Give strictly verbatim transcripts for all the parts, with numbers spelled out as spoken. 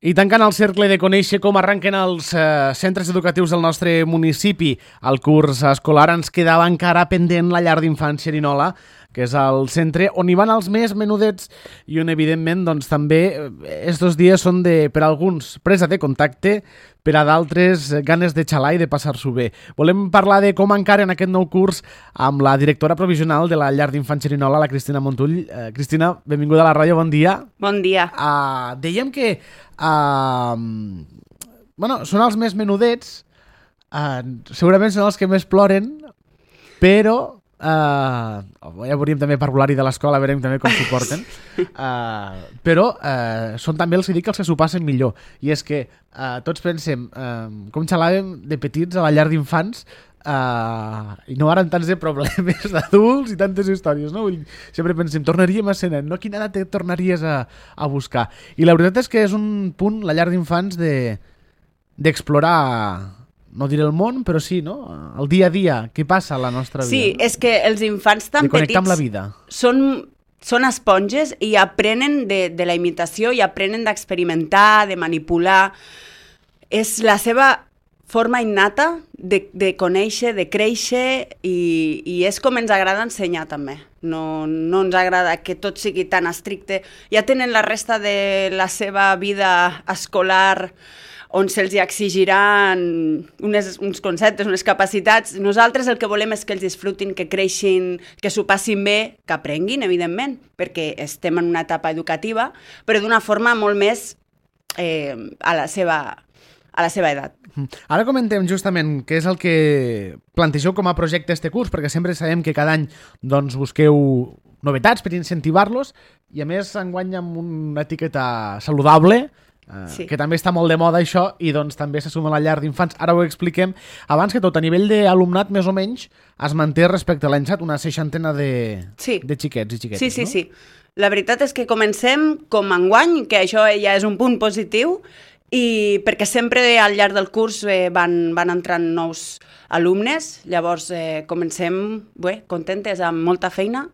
I tancant el cercle de conèixer com arranquen els eh, centres educatius del nostre municipi, el curs escolar ens quedava encara pendent la llar d'infants Xerinola, que és el centre on hi van els més menudets i on, evidentment, doncs, també estos dies són de, per alguns, presa de contacte, per a d'altres, ganes de xalar i de passar-s'ho bé. Volem parlar de com encaren aquest nou curs amb la directora provisional de la llar d'infants Xerinola, la Cristina Montull. Eh, Cristina, benvinguda a la ràdio, bon dia. Bon dia. Uh, dèiem que uh, bueno, són els més menudets, uh, segurament són els que més ploren, però Uh, ja veuríem també parvular-hi de l'escola, veurem també com s'ho porten, uh, però uh, són també els que dic que els que s'ho passen millor, i és que uh, tots pensem uh, com xalàvem de petits a la llar d'infants uh, i no eren tants de problemes d'adults i tantes històries, no? Sempre pensem, tornaríem a ser nen, no? Quina edat et tornaries a, a buscar? I la veritat és que és un punt, la llar d'infants, de, d'explorar, no diré el món, però sí, no? El dia a dia, què passa a la nostra vida. Sí, no? És que els infants tan petits amb la vida. Són, són esponges i aprenen de, de la imitació i aprenen d'experimentar, de manipular. És la seva forma innata de, de conèixer, de créixer i, i és com ens agrada ensenyar també. No, no ens agrada que tot sigui tan estricte. Ja tenen la resta de la seva vida escolar on se'ls exigiran unes, uns conceptes, unes capacitats. Nosaltres el que volem és que ells disfrutin, que creixin, que s'ho passin bé, que aprenguin, evidentment, perquè estem en una etapa educativa, però d'una forma molt més eh, a, la seva, a la seva edat. Ara comentem justament què és el que plantegeu com a projecte este curs, perquè sempre sabem que cada any doncs, busqueu novetats per incentivar-los i a més enguany amb una etiqueta saludable, Uh, sí. que també està molt de moda això i doncs també se suma a la llar d'infants. Ara ho expliquem. Abans que tot, a nivell d'alumnat més o menys es manté respecte a l'any passat una seixantena de, sí. de xiquets i xiquetes, sí, sí, no? Sí, la veritat és que comencem com enguany, que això ja és un punt positiu, i perquè sempre al llarg del curs eh, van, van entrant nous alumnes, llavors eh, comencem bé, contentes, amb molta feina.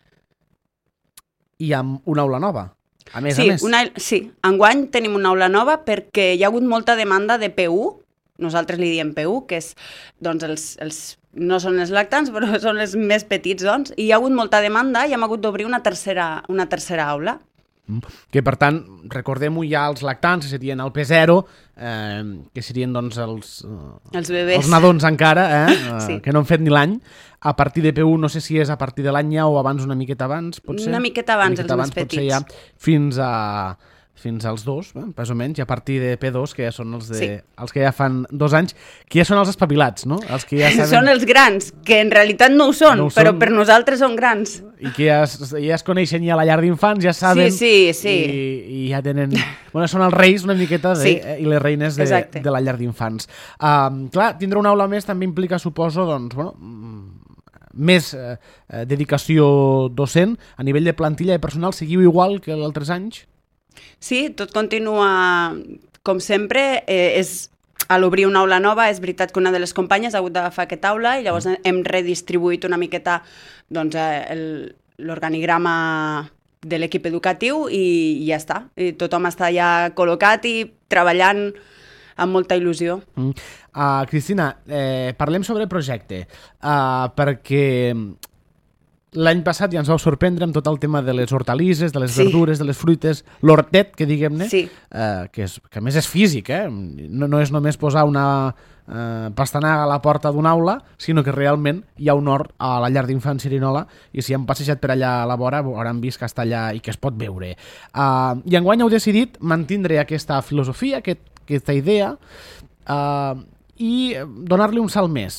I amb una aula nova. A més sí, a més. Una, sí, enguany tenim una aula nova perquè hi ha hagut molta demanda de P u, nosaltres li diem P u, que és, doncs, els, els, no són els lactants, però són els més petits, doncs, i hi ha hagut molta demanda i hem hagut d'obrir una tercera, una tercera aula. Que, per tant, recordem-ho ja els lactants, que serien el P zero, eh, que serien, doncs, els, eh, els bebès. Els nadons encara, eh, sí. que no han fet ni l'any. A partir de P u, no sé si és a partir de l'any ja o abans, una miqueta abans, potser? Una miqueta abans, miqueta els abans, més petits. Potser ja fins a... fins als dos, eh, més o menys, i a partir de P dos, que ja són els, de, sí. els que ja fan dos anys, que ja són els espavilats, no? Els que ja saben... Són els grans, que en realitat no ho són, no ho però són... per nosaltres són grans. I que ja es, ja es coneixen ja a la llar d'infants, ja saben... Sí, sí, sí. I, i ja tenen... Bueno, són els reis una miqueta de, sí. eh, i les reines de, de la llar d'infants. Um, clar, tindre una aula més també implica, suposo, doncs, bueno... més eh, dedicació docent. A nivell de plantilla i personal, seguiu igual que els altres anys? Sí, tot continua com sempre. Eh, és, a l'obrir una aula nova, és veritat que una de les companyes ha hagut d'agafar aquesta aula i llavors hem redistribuït una miqueta doncs, el, l'organigrama de l'equip educatiu i, i ja està. I tothom està ja col·locat i treballant amb molta il·lusió. Mm. Uh, Cristina, eh, parlem sobre el projecte, uh, perquè l'any passat ja ens vau sorprendre amb tot el tema de les hortalisses, de les sí. verdures, de les fruites, l'hortet, que diguem-ne, sí. uh, que, és, que a més és físic, eh? no, no és només posar una uh, pastanaga a la porta d'una aula, sinó que realment hi ha un hort a la llar d'infants Xerinola i si hem passejat per allà a la vora hauran vist que està allà i que es pot veure. Uh, I enguany heu decidit mantindre aquesta filosofia, aquest aquesta idea, uh, i donar-li un salt més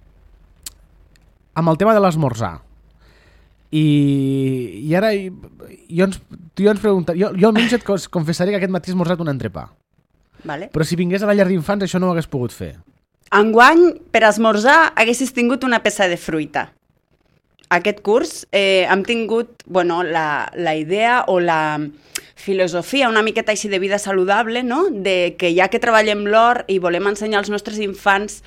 amb el tema de l'esmorzar. I, i ara jo ens, jo ens pregunta, jo, jo almenys et confessaré que aquest matí he esmorzat un entrepà. Vale. Però si vingués a la llar d'infants això no ho hagués pogut fer. Enguany, per esmorzar, haguessis tingut una peça de fruita. Aquest curs eh, hem tingut bueno, la, la idea o la filosofia una miqueta així de vida saludable, no? De que ja que treballem l'hort i volem ensenyar als nostres infants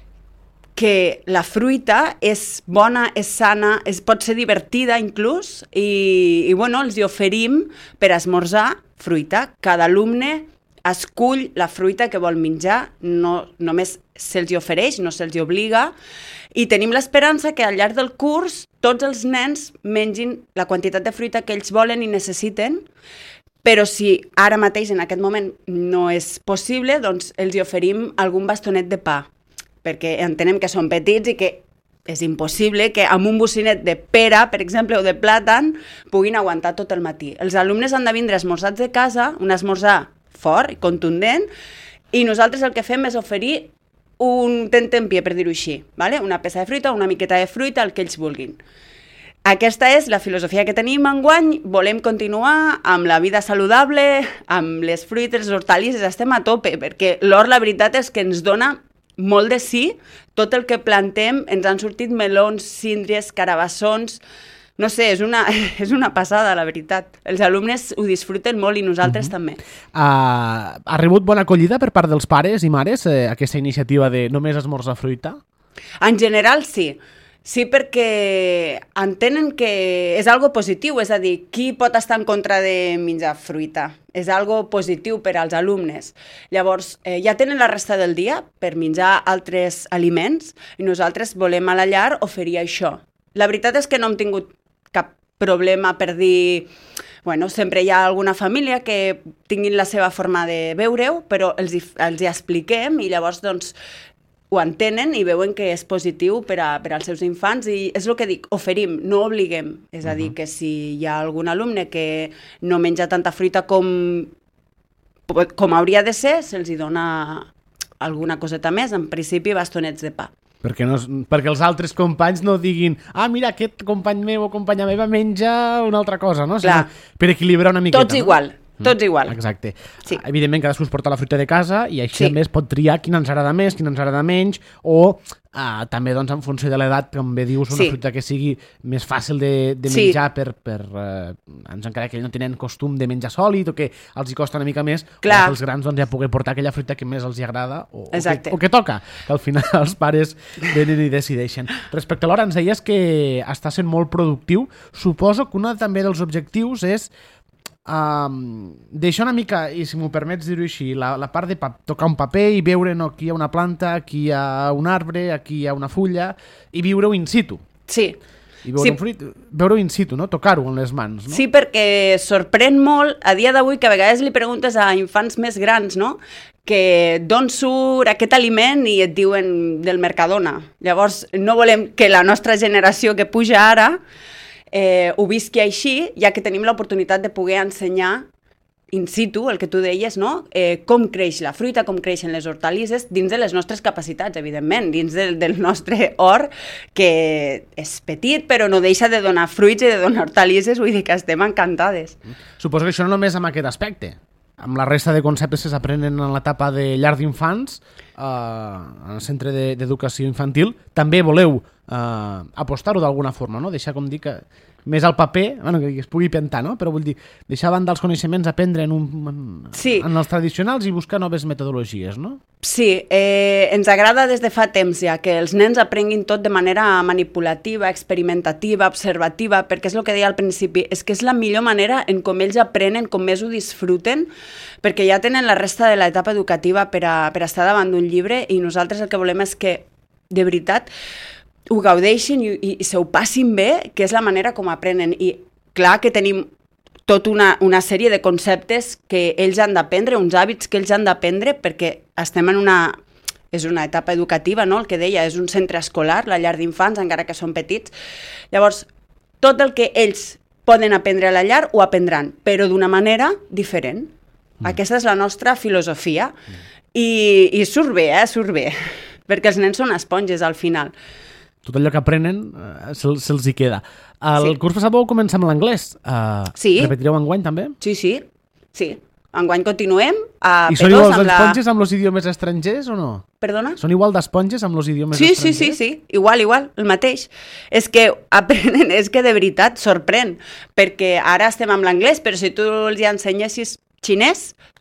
que la fruita és bona, és sana, es pot ser divertida inclús, i, i bueno, els hi oferim per esmorzar fruita. Cada alumne escull la fruita que vol menjar, no, només se'ls ofereix, no se'ls obliga, i tenim l'esperança que al llarg del curs tots els nens mengin la quantitat de fruita que ells volen i necessiten, però si ara mateix, en aquest moment, no és possible, doncs els hi oferim algun bastonet de pa, perquè entenem que són petits i que és impossible que amb un bocinet de pera, per exemple, o de plàtan, puguin aguantar tot el matí. Els alumnes han de vindre esmorzats de casa, un esmorzar fort i contundent, i nosaltres el que fem és oferir un tentempié, per dir-ho així, ¿vale? Una peça de fruita, una miqueta de fruita, el que ells vulguin. Aquesta és la filosofia que tenim enguany, volem continuar amb la vida saludable, amb les fruites, les hortalisses, estem a tope, perquè l'hort la veritat és que ens dona molt de sí, tot el que plantem, ens han sortit melons, síndries, carabassons, no sé, és una, és una passada, la veritat. Els alumnes ho disfruten molt i nosaltres uh-huh. també. Uh, ha rebut bona acollida per part dels pares i mares eh, aquesta iniciativa de només esmorzar fruita? En general, sí. Sí, perquè entenen que és algo positiu, és a dir, qui pot estar en contra de menjar fruita? És algo positiu per als alumnes. Llavors, eh, ja tenen la resta del dia per menjar altres aliments i nosaltres volem a la llar oferir això. La veritat és que no hem tingut cap problema per dir... Bueno, sempre hi ha alguna família que tinguin la seva forma de veure-ho, però els hi, els hi expliquem i llavors, doncs, ho entenen i veuen que és positiu per, a, per als seus infants i és el que dic, oferim, no obliguem. És a dir, que si hi ha algun alumne que no menja tanta fruita com, com hauria de ser, se'ls hi dona alguna coseta més, en principi bastonets de pa. Perquè, no, perquè els altres companys no diguin ah, mira, aquest company meu o companya meva menja una altra cosa, no? Clar. Per equilibrar una miqueta. Tots igual. Tots igual. Exacte. Sí. Evidentment, cadascú es porta la fruita de casa i així sí. a més pot triar quina ens agrada més, quina ens agrada menys, o uh, també doncs, en funció de l'edat, com bé dius, una sí. fruita que sigui més fàcil de, de sí. menjar per, per uh, ens encara que ells no tenen costum de menjar sòlid o que els hi costa una mica més, Clar. o els grans doncs, ja poder portar aquella fruita que més els hi agrada o, o, que, o que toca, que al final els pares venen i decideixen. Respecte a l'hora, ens deies que està sent molt productiu. Suposo que un també dels objectius és Um, deixar una mica, i si m'ho permets dir-ho així, la, la part de pa tocar un paper i veure no, aquí hi ha una planta, aquí hi ha un arbre, aquí hi ha una fulla, i viure-ho in situ. Sí. I veure sí. un fruit, veure-ho in situ, no? Tocar-ho en les mans. No? Sí, perquè sorprèn molt, a dia d'avui, que a vegades li preguntes a infants més grans, no?, que d'on surt aquest aliment i et diuen del Mercadona. Llavors, no volem que la nostra generació que puja ara Eh, ho visqui així, ja que tenim l'oportunitat de poder ensenyar in situ, el que tu deies, no? eh, com creix la fruita, com creixen les hortalisses, dins de les nostres capacitats, evidentment, dins del, del nostre hort, que és petit, però no deixa de donar fruits i de donar hortalisses, vull dir que estem encantades. Suposo que això no només amb aquest aspecte, amb la resta de conceptes que s'aprenen en l'etapa de llar d'infants, eh, en el centre d'educació infantil, també voleu Uh, apostar-ho d'alguna forma, no? Deixar, com dir, que més al paper, bueno, que es pugui pintar, no? Però vull dir, deixar a banda els coneixements, aprendre en, un, en, sí. en els tradicionals i buscar noves metodologies, no? Sí, eh, ens agrada des de fa temps ja que els nens aprenguin tot de manera manipulativa, experimentativa, observativa, perquè és el que deia al principi, és que és la millor manera en com ells aprenen, com més ho disfruten, perquè ja tenen la resta de l'etapa educativa per a, per a estar davant d'un llibre i nosaltres el que volem és que, de veritat, ho gaudeixin i, i, i se ho passin bé, que és la manera com aprenen. I clar que tenim tota una, una sèrie de conceptes que ells han d'aprendre, uns hàbits que ells han d'aprendre, perquè estem en una... És una etapa educativa, no? El que deia, és un centre escolar, la llar d'infants, encara que són petits. Llavors, tot el que ells poden aprendre a la llar ho aprendran, però d'una manera diferent. Mm. Aquesta és la nostra filosofia. Mm. I, i surt bé, eh? Surt bé. Perquè els nens són esponges, al final. Tot allò que aprenen eh, se'ls se hi queda. El sí. curs passat vau començar amb l'anglès. Uh, sí. Repetireu enguany també? Sí, sí. sí. Enguany continuem a I són igual d'esponges amb els idiomes estrangers o no? Perdona? Són igual d'esponges amb els idiomes sí, estrangers? Sí, sí, sí, sí. Igual, igual, el mateix. És que aprenen, és que de veritat sorprèn, perquè ara estem amb l'anglès, però si tu els hi ensenyessis xinès,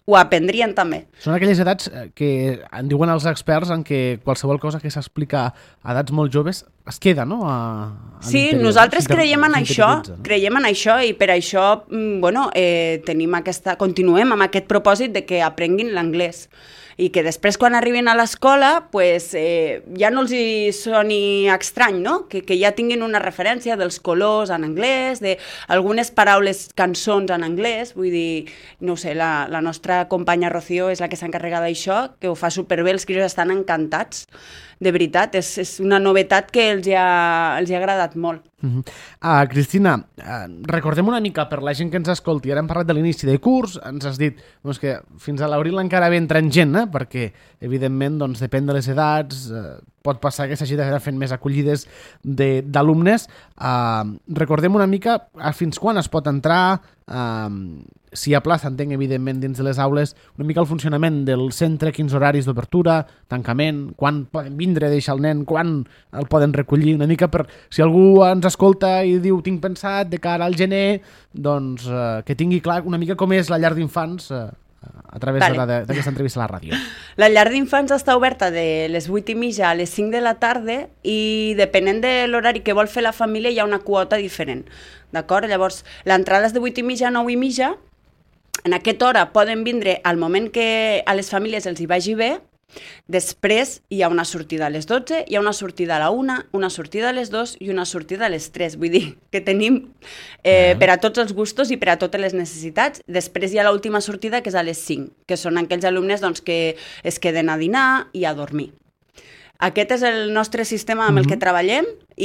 ho aprendrien també. Són aquelles edats que en diuen els experts en què qualsevol cosa que s'explica a edats molt joves es queda, no? A, a sí, nosaltres creiem en això, no? creiem en això i per això, bueno, eh, tenim aquesta, continuem amb aquest propòsit de que aprenguin l'anglès. I que després quan arribin a l'escola pues, eh, ja no els hi soni estrany, no? Que, que ja tinguin una referència dels colors en anglès, d'algunes paraules, cançons en anglès, vull dir, no sé, la, la nostra companya Rocío és la que s'encarrega d'això, que ho fa superbé, els crios estan encantats, de veritat, és, és una novetat que els ha, els ha agradat molt. Uh-huh. uh, Cristina, uh, recordem una mica per la gent que ens escolti, ara hem parlat de l'inici de curs, ens has dit doncs, que fins a l'abril encara ve entrant gent, eh? Perquè evidentment doncs, depèn de les edats, eh, pot passar que s'hagi d'anar fent més acollides d'alumnes. Uh, recordem una mica uh, fins quan es pot entrar, uh, si hi ha plaça, entenc, evidentment, dins de les aules, una mica el funcionament del centre, quins horaris d'obertura, tancament, quan poden vindre a deixar el nen, quan el poden recollir, una mica per si algú ens escolta i diu tinc pensat de cara al gener, doncs eh, que tingui clar una mica com és la llar d'infants eh, a través vale. d'aquesta entrevista a la ràdio. La llar d'infants està oberta de les vuit i mitja a les cinc de la tarda i depenent de l'horari que vol fer la família hi ha una quota diferent. D'acord? Llavors, l'entrada és de vuit i mitja a nou i mitja. En aquesta hora poden vindre al moment que a les famílies els hi vagi bé. Després hi ha una sortida a les dotze, hi ha una sortida a la una, una sortida a les dues i una sortida a les tres. Vull dir que tenim eh, per a tots els gustos i per a totes les necessitats. Després hi ha l'última sortida que és a les cinc, que són aquells alumnes doncs, que es queden a dinar i a dormir. Aquest és el nostre sistema amb el que treballem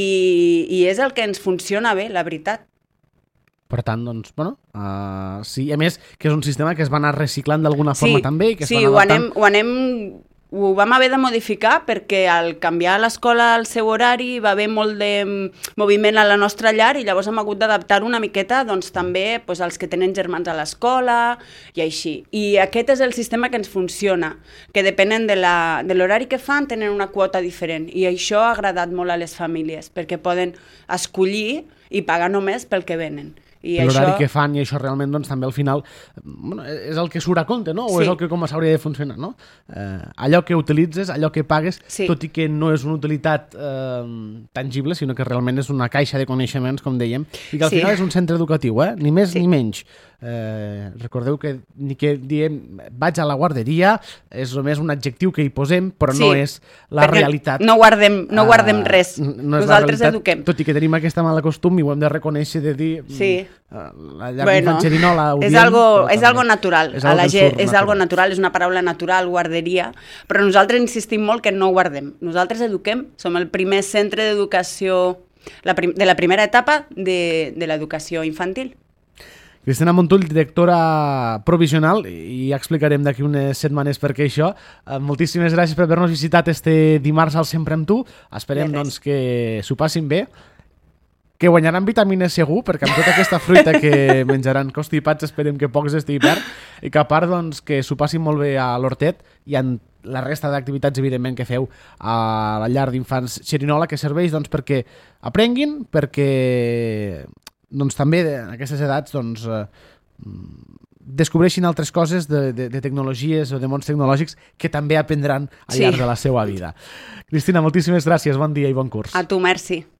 i, i és el que ens funciona bé, la veritat. Per tant, doncs, bueno, uh, sí, a més, que és un sistema que es va anar reciclant d'alguna forma sí, també. I que sí, es va ho anar anem, ho anem, ho vam haver de modificar perquè al canviar l'escola al seu horari va haver molt de moviment a la nostra llar i llavors hem hagut d'adaptar una miqueta doncs, també pues, als que tenen germans a l'escola i així. I aquest és el sistema que ens funciona, que depenent de l'horari que fan tenen una quota diferent i això ha agradat molt a les famílies perquè poden escollir i pagar només pel que venen. L'horari això... que fan i això realment doncs, també al final bueno, és el que surt a compte, no? O sí. És el que com s'hauria de funcionar, no? Eh, allò que utilitzes, allò que pagues, sí. tot i que no és una utilitat eh, tangible, sinó que realment és una caixa de coneixements, com dèiem, i que al sí. final és un centre educatiu, eh? Ni més sí. ni menys. Eh, recordeu que ni que diem vaig a la guarderia és només un adjectiu que hi posem però sí, no és la realitat no guardem, no guardem res uh, no nosaltres eduquem tot i que tenim aquesta mala costum i ho hem de reconèixer de dir sí. uh, la llar bueno, Xerinola és, diem, algo, és algo natural és, a la gent, és natural. algo natural, és una paraula natural guarderia, però nosaltres insistim molt que no guardem, nosaltres eduquem som el primer centre d'educació la prim, de la primera etapa de, de l'educació infantil. Cristina Montull, directora provisional, i ja explicarem d'aquí unes setmanes per què això. Uh, moltíssimes gràcies per haver-nos visitat este dimarts al Sempre amb tu. Esperem doncs, que s'ho passin bé, que guanyaran vitamines segur, perquè amb tota aquesta fruita que menjaran constipats esperem que pocs este hivern, i que a part doncs, que s'ho passin molt bé a l'Hortet i en la resta d'activitats, evidentment, que feu a la llar d'infants Xerinola, que serveix doncs, perquè aprenguin, perquè doncs, també en aquestes edats doncs, eh, descobreixin altres coses de, de, de tecnologies o de mons tecnològics que també aprendran al llarg sí. de la seva vida. Cristina, moltíssimes gràcies, bon dia i bon curs. A tu, merci.